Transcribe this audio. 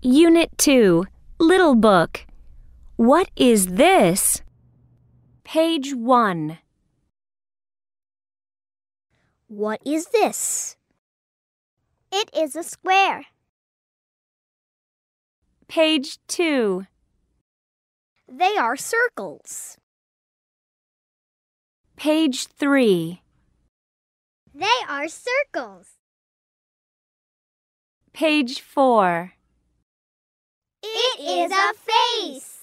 Unit 2, Little Book. What is this? Page 1. What is this? It is a square. Page 2. They are circles. Page 3. They are circles. Page 4. It is a face.